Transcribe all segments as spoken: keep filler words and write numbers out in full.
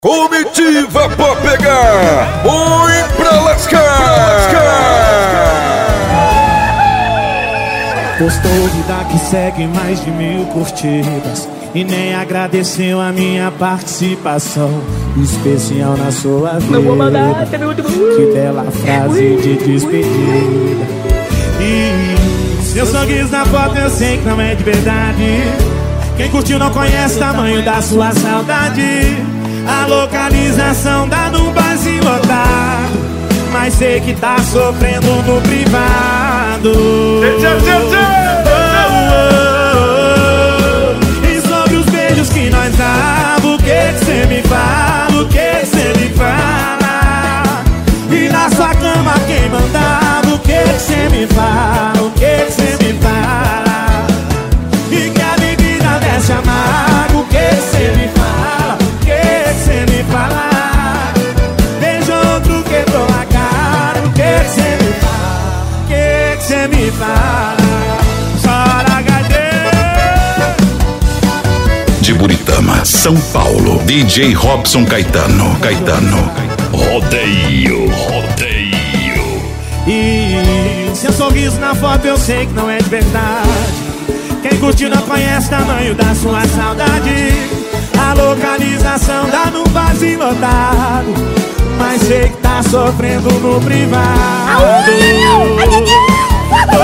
Comitiva pra pegar, põe pra lascar. Postou vida que segue mais de mil curtidas e nem agradeceu a minha participação especial na sua vida. Eu vou mandar, que é meu último. Que bela frase de despedida. E seu sorriso na foto eu sei que não é de verdade. Quem curtiu não conhece o tamanho da sua saudade. A localização dá num barzinho lotado, mas sei que tá sofrendo no privado. Oh, oh, oh. E sobre os beijos que nós dava, o que que cê me fala? O que que cê me fala? E na sua cama quem mandava? O que que cê me fala? O que que cê me fala? E que a bebida desce amarga. O que que cê me fala? Cê me fala, beijo outro quebrou a cara. O que que cê me fala? O que que cê me fala? Chora, H D. De Buritama, São Paulo, D J Robson Caetano. Caetano. Rodeio, rodeio. E seu sorriso na foto eu sei que não é de verdade. Quem curtiu não conhece o tamanho da sua saudade. A localização dá num barzinho lotado, mas sei que tá sofrendo no privado. Oh,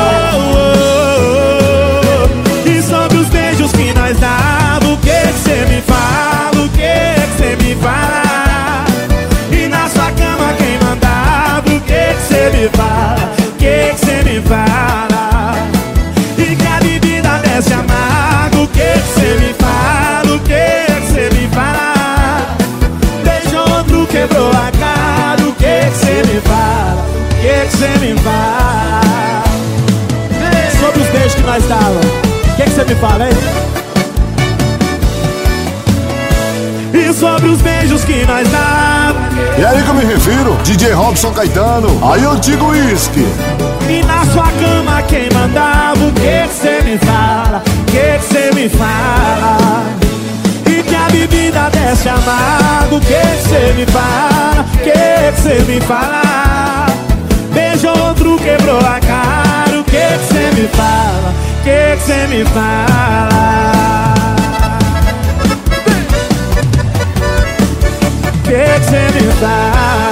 oh, oh. E sobre os beijos que nós dava, o que que cê me fala? O que que cê me fala? E na sua cama quem mandava? O que que cê me fala? O que que cê me fala? E que a bebida desce amarga. O que que cê me fala? O que cê me fala? Beijo outro quebrou a cara. O que que cê me fala? O que que cê me fala? Sobre os beijos que nós dava, o que que cê me fala, hein? E sobre os beijos que nós dava. E aí que eu me refiro, D J Robson Caetano. Aí eu digo uísque. E na sua cama quem mandava? O que que cê me fala? O que que cê me fala? Que a bebida desce amarga. O que que cê me fala? O que que cê me fala? Beijo outro quebrou a cara. O que que cê me fala? O que que cê me fala? O que que cê me fala?